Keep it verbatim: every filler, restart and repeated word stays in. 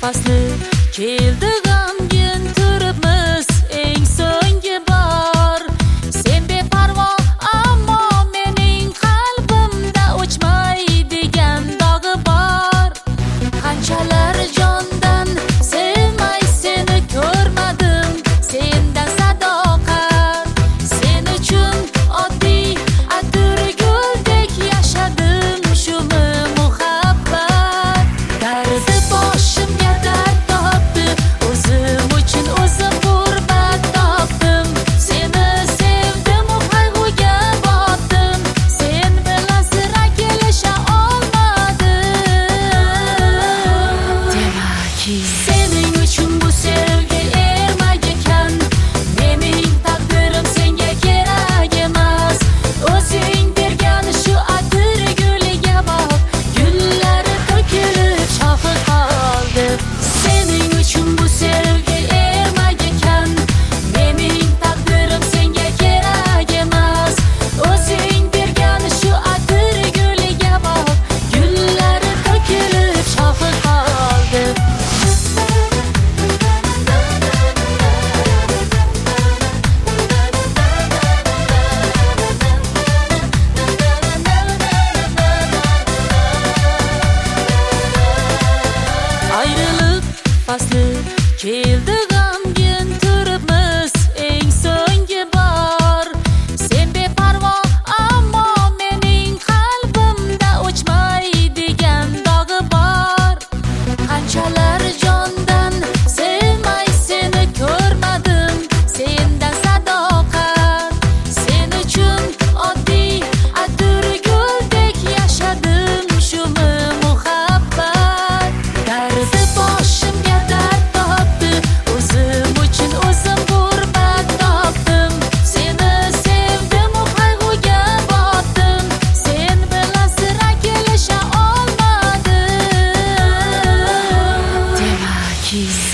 fasli keldi g'amgin turibmiz eng so'nggi bor. Sen beparvo ammo mening qalbimda o'chmaydigan dog'i bor. Qanchalar jondan sevmay seni ko'rmadim, sendan sadoqat. Sen uchun oddiy atirguldek yashadim, shumi muhabbat. Dardi boshimga dard topdi, o'zim uchun o'zim g'urbat topdim. Seni sevdim, qayg'uga botdim, sen bilan sira kelisha olmadim. Demakki sening uchun bu sevgi ermak ekan, mening taqdirim senga kerak emas. O'zing bergan shu atir guliga boq, gullari to'kilib shoxi qoldi. Sening uchun bu sevgi ermak ekan, mening taqdirim senga kerak emas. O'zing bergan shu atir guliga boq, gullari to'kilib shoxi qoldi. Ayrılık fasli keldi g'amgin turibmiz eng so'nggi bor. Sen beparvo ammo mening qalbimda o'chmaydigan dog'i bor. Qanchalar jondan sevmay seni ko'rmadim, sendan sadoqat. Sen uchun oddiy atirguldek yashadim, shumi muhabbat. Dardi boshimga dard topdi, o'zim uchun o'zim g'urbat topdim. Seni sevdim, qayg'uga botdim, sen bilan sira kelisha olmadim. Demakki